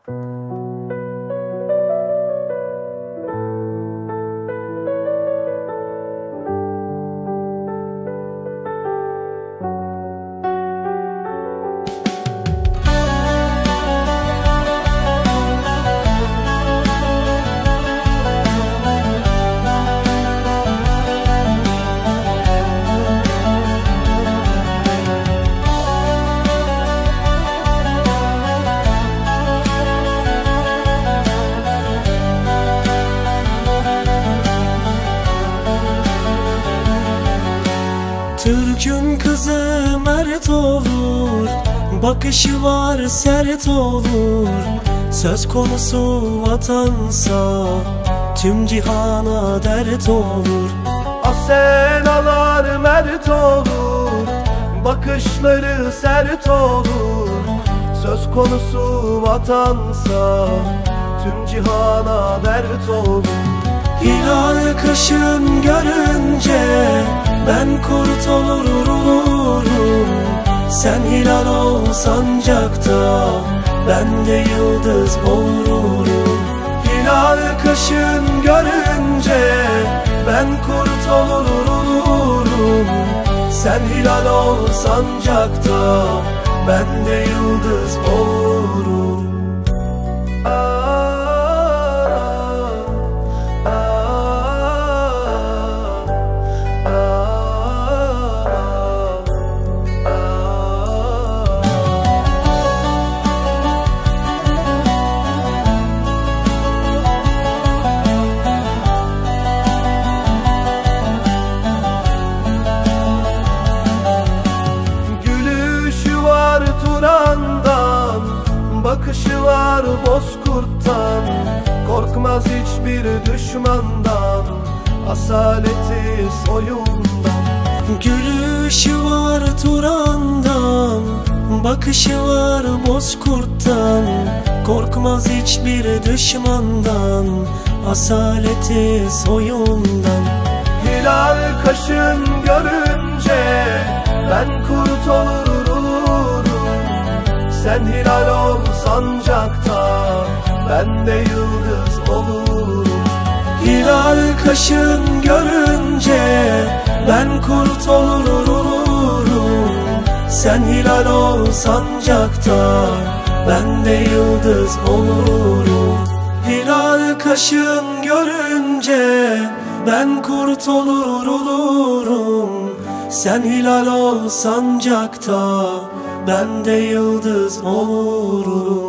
Türk'ün kızı mert olur, bakışı var sert olur. Söz konusu vatansa tüm cihana dert olur. Asenalar mert olur, bakışları sert olur. Söz konusu vatansa tüm cihana dert olur. Hilal kışın görünce ben kurt olurum. Sen hilal ol sancakta, ben de yıldız olurum. Hilal kışın görünce ben kurt olurum. Sen hilal ol sancakta, ben de yıldız olurum. Bakışı var bozkurttan, korkmaz hiçbir düşmandan, asaleti soyundan. Gülüşü var Turan'dan, bakışı var bozkurttan, korkmaz hiçbir düşmandan, asaleti soyundan. Hilal kaşın görünce ben kurt olurum. Sen hilal ol sancakta, ben de yıldız olurum. Hilal kaşın görünce ben kurt olurum. Sen hilal ol sancakta, ben de yıldız olurum. Hilal kaşın görünce ben kurt olurum. Sen hilal ol sancakta, ben de yıldız olurum.